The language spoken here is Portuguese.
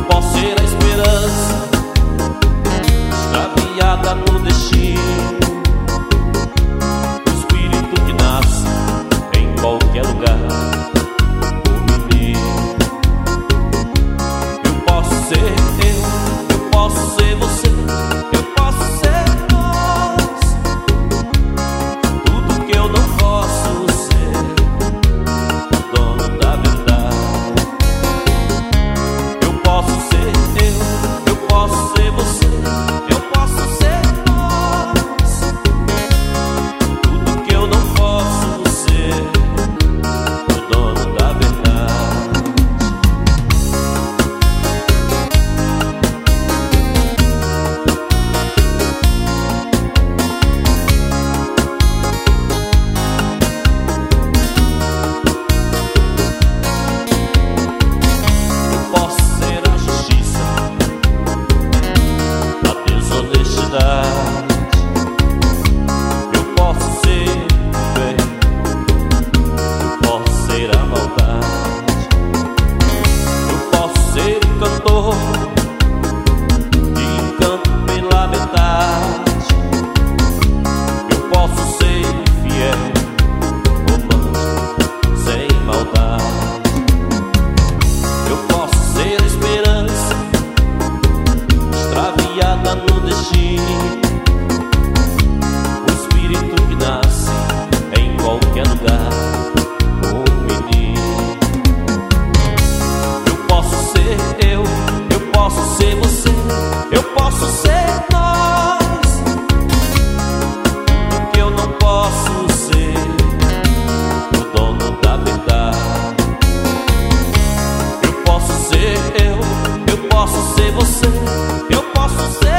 posso ser a esperança extraviada no destino, o espírito que nasce em qualquer lugar. O menino, eu posso ser eu posso ser você, eu posso ser nós. Tudo que eu não posso ser, o dono da verdade. Eu posso ser eu posso ser você, eu posso ser nós. Tudo que eu não posso ser, o dono da verdade. Eu posso ser a justiça, a desonestidade. Eu posso ser o bem, eu posso ser a maldade. Eu posso ser o cantor que encanta pela metade. Eu posso ser fiel, romântico, sem maldade. Eu posso ser a esperança extraviada no destino, o espírito que nasce em qualquer lugar. O menino, eu posso ser eu posso ser você, eu posso ser nós. O que eu não posso ser, o dono da verdade. Eu posso ser eu posso ser você, eu posso ser